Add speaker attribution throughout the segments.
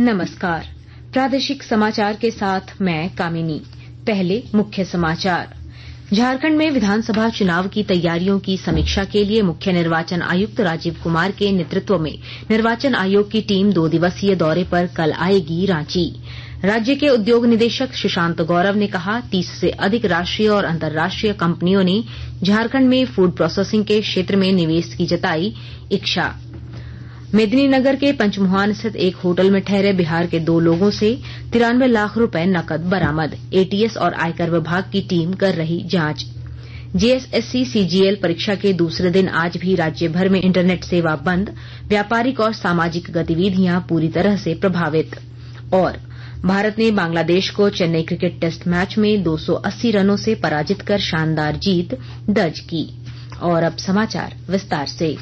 Speaker 1: नमस्कार। प्रादेशिक समाचार के साथ मैं कामिनी। पहले मुख्य समाचार। झारखंड में विधानसभा चुनाव की तैयारियों की समीक्षा के लिए मुख्य निर्वाचन आयुक्त राजीव कुमार के नेतृत्व में निर्वाचन आयोग की टीम 2 दिवसीय दौरे पर कल आएगी रांची। राज्य के उद्योग निदेशक सुशांत गौरव ने कहा, 30 से अधिक राष्ट्रीय और अंतर्राष्ट्रीय कंपनियों ने झारखंड में फूड प्रोसेसिंग के क्षेत्र में निवेश की जताई इच्छा। मेदिनीनगर के पंचमुहान स्थित एक होटल में ठहरे बिहार के 2 लोगों से 93 लाख रुपए नकद बरामद। एटीएस और आयकर विभाग की टीम कर रही जांच। जेएसएससी सीजीएल परीक्षा के दूसरे दिन आज भी राज्य भर में इंटरनेट सेवा बंद। व्यापारिक और सामाजिक गतिविधियां पूरी तरह से प्रभावित। और भारत ने बांग्लादेश को चेन्नई क्रिकेट टेस्ट मैच में 280 रनों से पराजित कर शानदार जीत दर्ज की। और अब समाचार विस्तार से।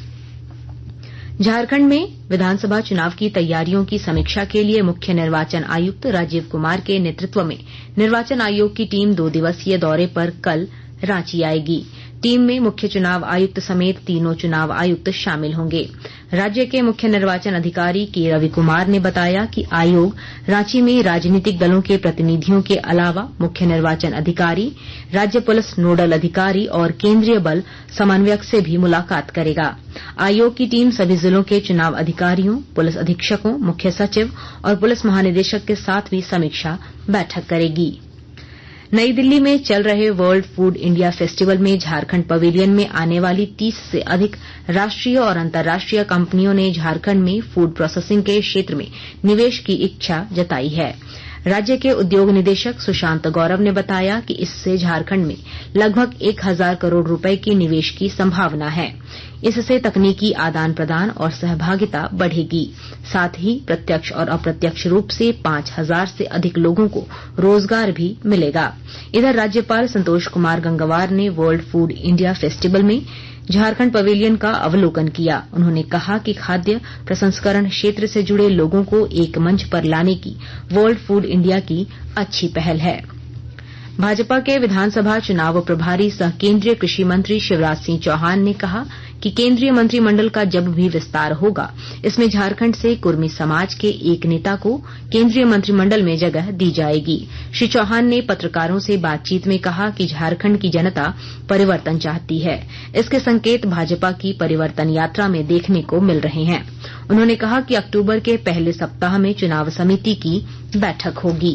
Speaker 1: झारखंड में विधानसभा चुनाव की तैयारियों की समीक्षा के लिए मुख्य निर्वाचन आयुक्त राजीव कुमार के नेतृत्व में निर्वाचन आयोग की टीम 2 दिवसीय दौरे पर कल रांची आएगी। टीम में मुख्य चुनाव आयुक्त समेत तीनों चुनाव आयुक्त शामिल होंगे। राज्य के मुख्य निर्वाचन अधिकारी के रवि कुमार ने बताया कि आयोग रांची में राजनीतिक दलों के प्रतिनिधियों के अलावा मुख्य निर्वाचन अधिकारी, राज्य पुलिस नोडल अधिकारी और केंद्रीय बल समन्वयक से भी मुलाकात करेगा। आयोग की टीम सभी जिलों के चुनाव अधिकारियों, पुलिस अधीक्षकों, मुख्य सचिव और पुलिस महानिदेशक के साथ भी समीक्षा बैठक करेगी। नई दिल्ली में चल रहे वर्ल्ड फूड इंडिया फेस्टिवल में झारखंड पवेलियन में आने वाली 30 से अधिक राष्ट्रीय और अंतर्राष्ट्रीय कंपनियों ने झारखंड में फूड प्रोसेसिंग के क्षेत्र में निवेश की इच्छा जताई है। राज्य के उद्योग निदेशक सुशांत गौरव ने बताया कि इससे झारखंड में लगभग 1000 करोड़ रुपए के निवेश की संभावना है। इससे तकनीकी आदान प्रदान और सहभागिता बढ़ेगी। साथ ही प्रत्यक्ष और अप्रत्यक्ष रूप से 5000 से अधिक लोगों को रोजगार भी मिलेगा। इधर राज्यपाल संतोष कुमार गंगवार ने वर्ल्ड फूड इंडिया फेस्टिवल में झारखंड पवेलियन का अवलोकन किया। उन्होंने कहा कि खाद्य प्रसंस्करण क्षेत्र से जुड़े लोगों को एक मंच पर लाने की वर्ल्ड फूड इंडिया की अच्छी पहल है। भाजपा के विधानसभा चुनाव प्रभारी सह केंद्रीय कृषि मंत्री शिवराज सिंह चौहान ने कहा कि केंद्रीय मंत्रिमंडल का जब भी विस्तार होगा, इसमें झारखंड से कुर्मी समाज के एक नेता को केंद्रीय मंत्रिमंडल में जगह दी जाएगी। श्री चौहान ने पत्रकारों से बातचीत में कहा कि झारखंड की जनता परिवर्तन चाहती है। इसके संकेत भाजपा की परिवर्तन यात्रा में देखने को मिल रहे हैं। उन्होंने कहा कि अक्टूबर के पहले सप्ताह में चुनाव समिति की बैठक होगी।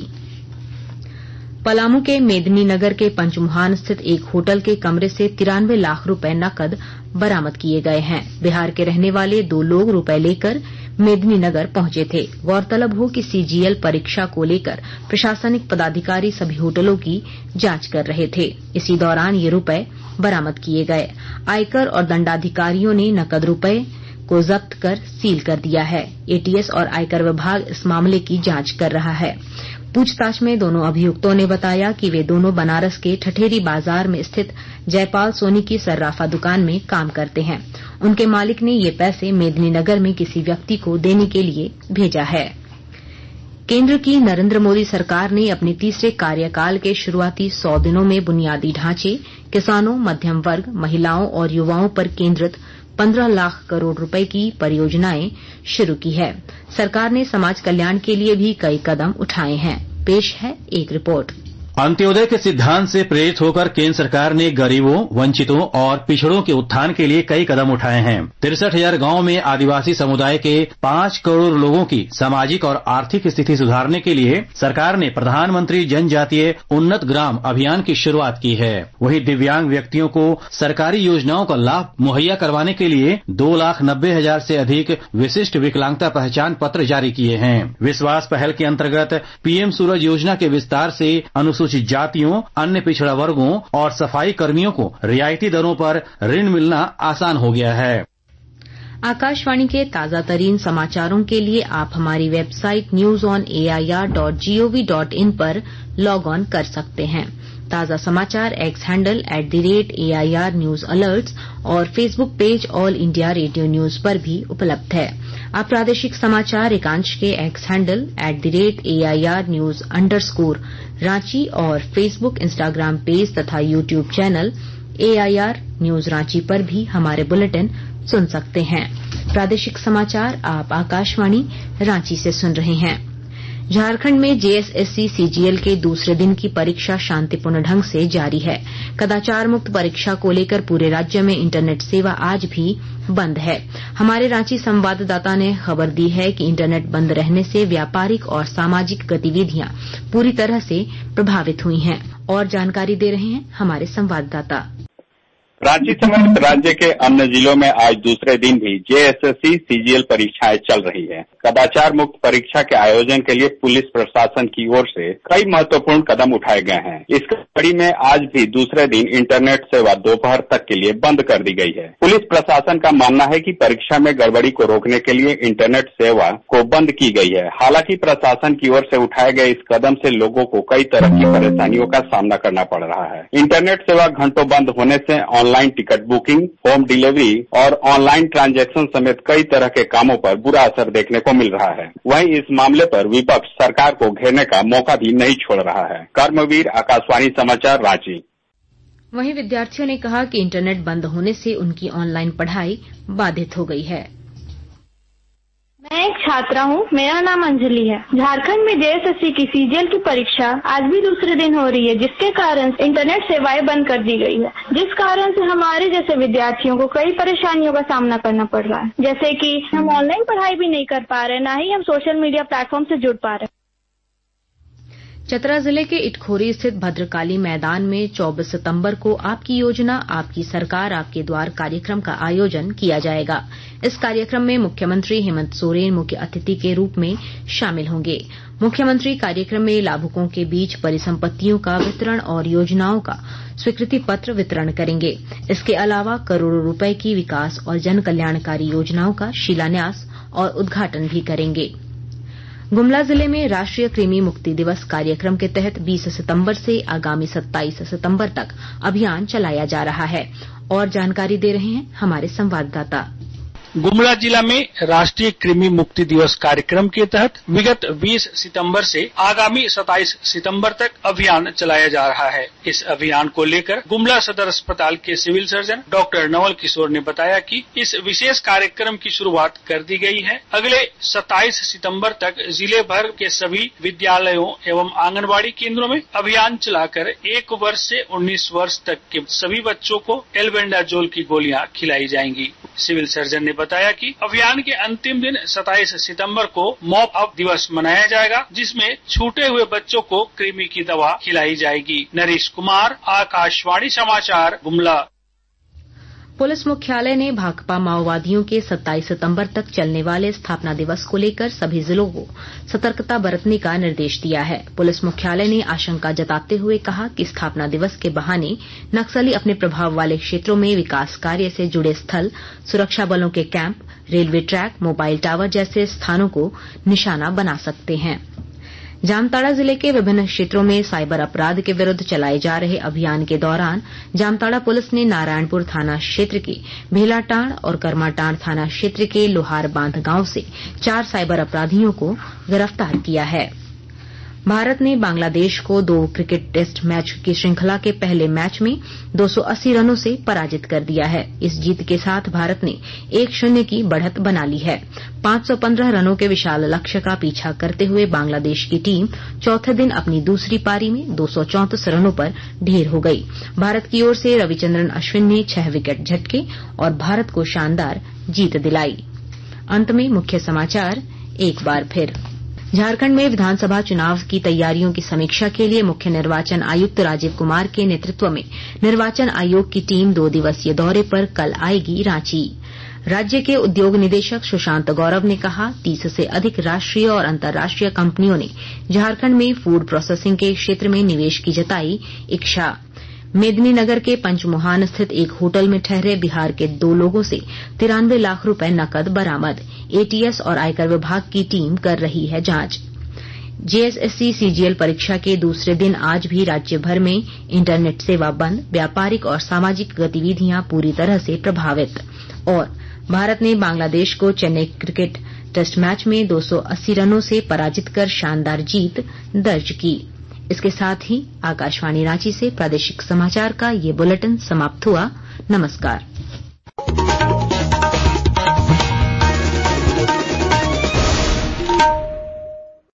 Speaker 1: पलामू के मेदिनीनगर के पंचमुहान स्थित एक होटल के कमरे से 93 लाख रुपए नकद बरामद किए गए हैं। बिहार के रहने वाले 2 लोग रुपए लेकर मेदिनीनगर पहुंचे थे। गौरतलब हो कि सीजीएल परीक्षा को लेकर प्रशासनिक पदाधिकारी सभी होटलों की जांच कर रहे थे। इसी दौरान ये रुपए बरामद किए गए। आयकर और दंडाधिकारियों ने नकद रुपए को जब्त कर सील कर दिया है। एटीएस और आयकर विभाग इस मामले की जांच कर रहा है। पूछताछ में दोनों अभियुक्तों ने बताया कि वे दोनों बनारस के ठठेरी बाजार में स्थित जयपाल सोनी की सर्राफा दुकान में काम करते हैं। उनके मालिक ने ये पैसे मेदिनीनगर में किसी व्यक्ति को देने के लिए भेजा है। केंद्र की नरेंद्र मोदी सरकार ने अपने तीसरे कार्यकाल के शुरुआती 100 दिनों में बुनियादी ढांचे, किसानों, मध्यम वर्ग, महिलाओं और युवाओं पर केंद्रित 15 लाख करोड़ रुपए की परियोजनाएं शुरू की है। सरकार ने समाज कल्याण के लिए भी कई कदम उठाए हैं। पेश है एक रिपोर्ट।
Speaker 2: अंत्योदय के सिद्धांत से प्रेरित होकर केंद्र सरकार ने गरीबों, वंचितों और पिछड़ों के उत्थान के लिए कई कदम उठाए हैं। 63,000 गांवों में आदिवासी समुदाय के 5 करोड़ लोगों की सामाजिक और आर्थिक स्थिति सुधारने के लिए सरकार ने प्रधानमंत्री जनजातीय उन्नत ग्राम अभियान की शुरुआत की है। वहीं दिव्यांग व्यक्तियों को सरकारी योजनाओं का लाभ मुहैया करवाने के लिए 2,90,000 से अधिक विशिष्ट विकलांगता पहचान पत्र जारी किए हैं। विश्वास पहल के अंतर्गत पीएम सूरज योजना के विस्तार से अनुसूचित जातियों, अन्य पिछड़ा वर्गों और सफाई कर्मियों को रियायती दरों पर ऋण मिलना आसान हो गया है।
Speaker 1: आकाशवाणी के ताजा तरीन समाचारों के लिए आप हमारी वेबसाइट newsonair.gov.in पर लॉग ऑन कर सकते हैं। ताजा समाचार X handle @AIR news alerts और Facebook page all India radio news पर भी उपलब्ध है। आप प्रादेशिक समाचार एकांश के X handle @AIR news _Ranchi और फेसबुक, इंस्टाग्राम पेज तथा YouTube channel AIR news Ranchi पर भी हमारे बुलेटिन सुन सकते हैं। प्रादेशिक समाचार आप आकाशवाणी रांची से सुन रहे हैं। झारखंड में जेएसएससी सीजीएल के दूसरे दिन की परीक्षा शांतिपूर्ण ढंग से जारी है। कदाचार मुक्त परीक्षा को लेकर पूरे राज्य में इंटरनेट सेवा आज भी बंद है। हमारे रांची संवाददाता ने खबर दी है कि इंटरनेट बंद रहने से व्यापारिक और सामाजिक गतिविधियां पूरी तरह से प्रभावित हुई हैं। और जानकारी दे रहे हैं हमारे संवाददाता।
Speaker 3: रांची समेत राज्य के अन्य जिलों में आज दूसरे दिन भी जेएसएससी सीजीएल परीक्षाएं चल रही हैं। कदाचार मुक्त परीक्षा के आयोजन के लिए पुलिस प्रशासन की ओर से कई महत्वपूर्ण कदम उठाए गए हैं। इस कड़ी में आज भी दूसरे दिन इंटरनेट सेवा दोपहर तक के लिए बंद कर दी गई है। पुलिस प्रशासन का मानना है कि परीक्षा में गड़बड़ी को रोकने के लिए इंटरनेट सेवा को बंद की गई है। हालांकि प्रशासन की ओर से उठाए गए इस कदम से लोगों को कई तरह की परेशानियों का सामना करना पड़ रहा है। इंटरनेट सेवा घंटों बंद होने से online ticket booking, home delivery और ऑनलाइन ट्रांजैक्शन समेत कई तरह के कामों पर बुरा असर देखने को मिल रहा है। वहीं इस मामले पर विपक्ष सरकार को घेरने का मौका भी नहीं छोड़ रहा है। कर्मवीर, आकाशवाणी समाचार, रांची।
Speaker 1: वहीं विद्यार्थियों ने कहा कि इंटरनेट बंद होने से उनकी ऑनलाइन पढ़ाई बाधित हो गई है।
Speaker 4: मैं एक छात्रा हूँ, मेरा नाम अंजलि है। झारखंड में जेएसएससी की सीजीएल की परीक्षा आज भी दूसरे दिन हो रही है, जिसके कारण इंटरनेट सेवाएं बंद कर दी गई है, जिस कारण से हमारे जैसे विद्यार्थियों को कई परेशानियों का सामना करना पड़ रहा है। जैसे कि हम ऑनलाइन पढ़ाई भी नहीं कर पा रहे, न ही हम सोशल मीडिया प्लेटफॉर्म से जुड़ पा रहे।
Speaker 1: चतरा जिले के इटखोरी स्थित भद्रकाली मैदान में 24 सितंबर को आपकी योजना आपकी सरकार आपके द्वार कार्यक्रम का आयोजन किया जाएगा। इस कार्यक्रम में मुख्यमंत्री हेमंत सोरेन मुख्य अतिथि के रूप में शामिल होंगे। मुख्यमंत्री कार्यक्रम में लाभुकों के बीच परिसंपत्तियों का वितरण और योजनाओं का स्वीकृति पत्र वितरण करेंगे। इसके अलावा करोड़ों रुपए की विकास और जन कल्याणकारी योजनाओं का शिलान्यास और उद्घाटन भी करेंगे। गुमला जिले में राष्ट्रीय कृमि मुक्ति दिवस कार्यक्रम के तहत 20 सितंबर से आगामी 27 सितंबर तक अभियान चलाया जा रहा है। और जानकारी दे रहे हैं हमारे संवाददाता।
Speaker 5: गुमला जिला में राष्ट्रीय कृमि मुक्ति दिवस कार्यक्रम के तहत विगत 20 सितंबर से आगामी 27 सितंबर तक अभियान चलाया जा रहा है। इस अभियान को लेकर गुमला सदर अस्पताल के civil surgeon doctor Naval Kishore ने बताया कि इस विशेष कार्यक्रम की शुरुआत कर दी गई है। अगले 27 सितंबर तक जिले भर के सभी विद्यालयों एवं आंगनबाड़ी केंद्रों में अभियान चलाकर 1 वर्ष से 19 वर्ष तक के सभी बच्चों को एल्बेंडाजोल की गोलियां खिलाई जाएंगी। सिविल सर्जन ने बताया कि अभियान के अंतिम दिन 27 सितंबर को मॉप अप दिवस मनाया जाएगा, जिसमें छूटे हुए बच्चों को कृमि की दवा खिलाई जाएगी। नरेश कुमार, आकाशवाणी समाचार, गुमला।
Speaker 1: पुलिस मुख्यालय ने भाकपा माओवादियों के 27 सितंबर तक चलने वाले स्थापना दिवस को लेकर सभी जिलों को सतर्कता बरतने का निर्देश दिया है। पुलिस मुख्यालय ने आशंका जताते हुए कहा कि स्थापना दिवस के बहाने नक्सली अपने प्रभाव वाले क्षेत्रों में विकास कार्य से जुड़े स्थल, सुरक्षा बलों के कैंप, रेलवे ट्रैक, मोबाइल टावर जैसे स्थानों को निशाना बना सकते हैं। जामताड़ा जिले के विभिन्न क्षेत्रों में साइबर अपराध के विरुद्ध चलाए जा रहे अभियान के दौरान जामताड़ा पुलिस ने नारायणपुर थाना क्षेत्र के भेलाटांड़ और कर्माटांड़ थाना क्षेत्र के लोहार बांध गांव से 4 साइबर अपराधियों को गिरफ्तार किया है। भारत ने बांग्लादेश को 2 क्रिकेट टेस्ट मैच की श्रृंखला के पहले मैच में 280 रनों से पराजित कर दिया है। इस जीत के साथ भारत ने 1-0 की बढ़त बना ली है। 515 रनों के विशाल लक्ष्य का पीछा करते हुए बांग्लादेश की टीम चौथे दिन अपनी दूसरी पारी में 234 रनों पर ढेर हो गई। भारत की ओर से रविचंद्रन अश्विन ने 6 विकेट झटके और भारत को शानदार जीत दिलाई। अंत में मुख्य समाचार एक बार फिर। झारखंड में विधानसभा चुनाव की तैयारियों की समीक्षा के लिए मुख्य निर्वाचन आयुक्त राजीव कुमार के नेतृत्व में निर्वाचन आयोग की टीम 2 दिवसीय दौरे पर कल आएगी रांची। राज्य के उद्योग निदेशक सुशांत गौरव ने कहा 30 से अधिक राष्ट्रीय और अंतर्राष्ट्रीय कंपनियों ने झारखंड में फूड प्रोसेसिंग के क्षेत्र में निवेश की जताई इच्छा। मेदिनीनगर के पंचमुहान स्थित एक होटल में ठहरे बिहार के 2 लोगों से 93 लाख रुपए नकद बरामद। एटीएस और आयकर विभाग की टीम कर रही है जांच। जेएसएससी सीजीएल परीक्षा के दूसरे दिन आज भी राज्य भर में इंटरनेट सेवा बंद, व्यापारिक और सामाजिक गतिविधियां पूरी तरह से प्रभावित। और भारत ने बांग्लादेश को चेन्नई क्रिकेट टेस्ट मैच में 280 रनों से पराजित कर शानदार जीत दर्ज की। इसके साथ ही आकाशवाणी रांची से प्रादेशिक समाचार का ये बुलेटिन समाप्त हुआ। नमस्कार।